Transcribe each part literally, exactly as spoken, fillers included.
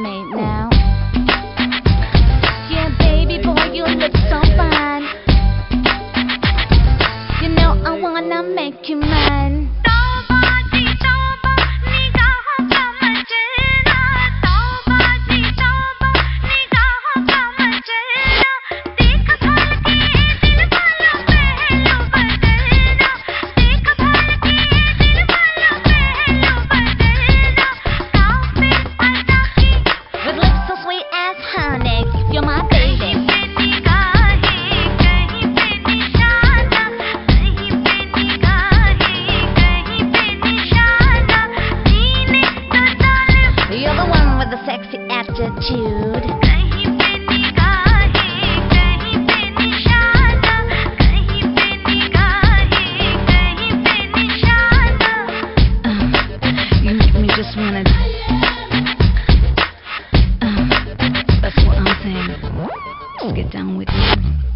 me now. Yeah, baby boy, you look so fine. You know I wanna make you mine. You're my baby. You're the one with the sexy attitude. Uh, you make me just wanna. Let's get down with you.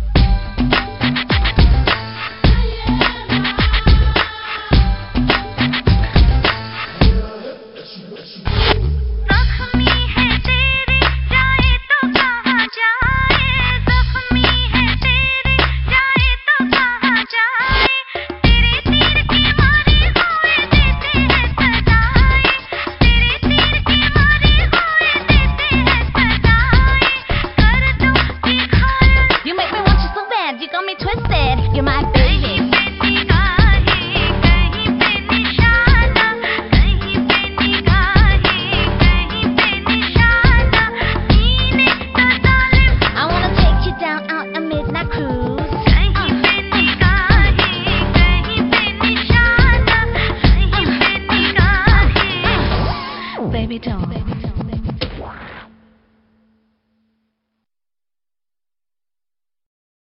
You got me twisted, you're my baby. I wanna take you down on a midnight cruise. Uh, uh, uh, uh, uh, baby, don't